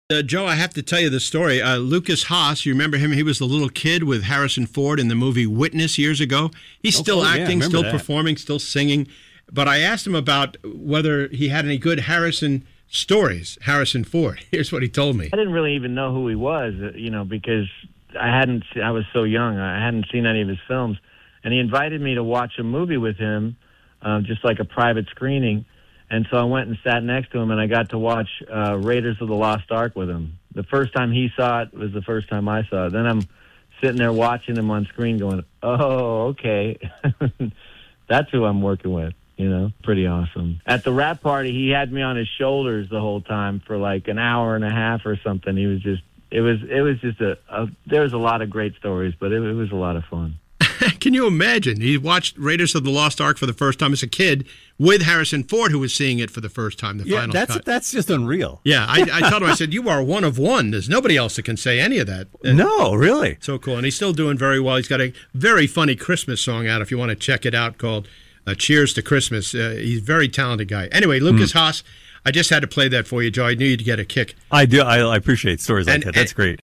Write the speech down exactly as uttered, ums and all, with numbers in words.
Uh, Joe, I have to tell you the story. Uh, Lucas Haas, you remember him? He was the little kid with Harrison Ford in the movie Witness years ago. He's Oh, still oh, yeah, acting, still that. performing, still singing. But I asked him about whether he had any good Harrison stories, Harrison Ford. Here's what he told me. I didn't really even know who he was, uh, you know, because I hadn't. I was so young. I hadn't seen any of his films, and he invited me to watch a movie with him, uh, just like a private screening. And so I went and sat next to him, and I got to watch uh, Raiders of the Lost Ark with him. The first time he saw it was the first time I saw it. Then I'm sitting there watching him on screen going, oh, okay. That's who I'm working with, you know, pretty awesome. At the rap party, he had me on his shoulders the whole time for like an hour and a half or something. He was just, it was, it was just a, a there was a lot of great stories, but it, it was a lot of fun. Can you imagine? He watched Raiders of the Lost Ark for the first time as a kid with Harrison Ford, who was seeing it for the first time, the Yeah, final that's cut. that's just unreal. Yeah, I, I told him, I said, you are one of one. There's nobody else that can say any of that. And No, really. so cool. And he's still doing very well. He's got a very funny Christmas song out if you want to check it out called uh, Cheers to Christmas. Uh, he's a very talented guy. Anyway, Lucas Haas, I just had to play that for you, Joe. I knew you'd get a kick. I do. I, I appreciate stories like And- that. That's and- great.